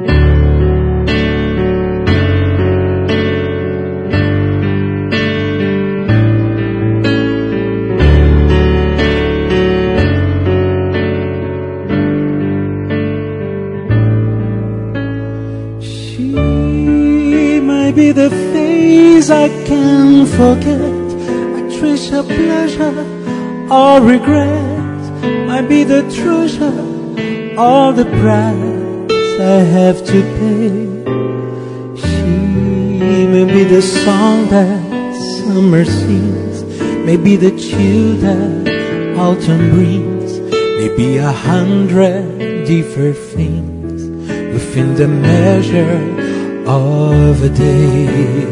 Be the face I can't forget, a treasure, pleasure, or regret. Might be the treasure, or the price I have to pay. She may be the song that summer sings, maybe the chill that autumn brings, maybe 100 different things within the measure of a day.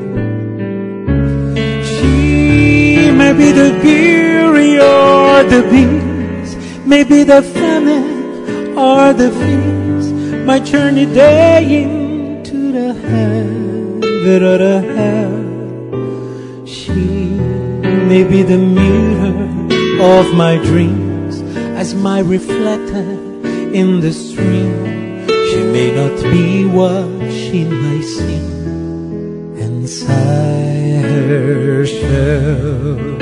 She may be the beauty or the beast, maybe the famine or the feast, my journey day into the heaven or the hell. She may be the mirror of my dreams, as my reflector in the stream. She may not be what she might seem inside her shell.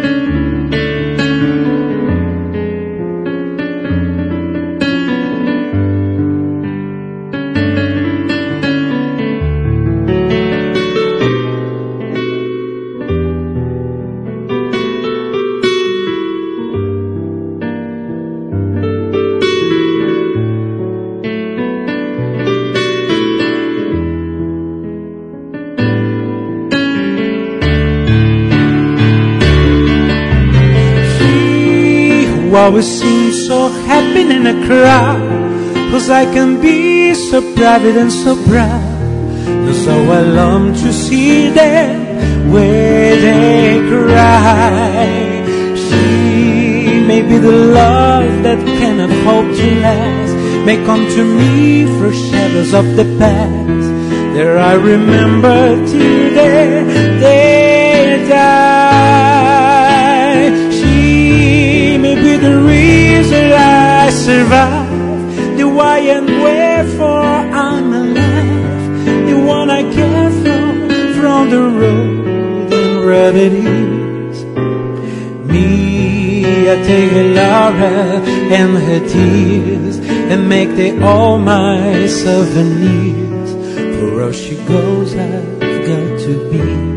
Who always seems so happy in a crowd, cause I can be so private and so proud. Cause so I long to see them where they cry. She may be the love that cannot hope to last, may come to me for shadows of the past. There I remember till they die. She may be the reason I survive, the why and wherefore I'm alive, the one I get from the road and where it is. Me, I take her Laura and her tears and make they all my souvenirs. For where she goes, I've got to be.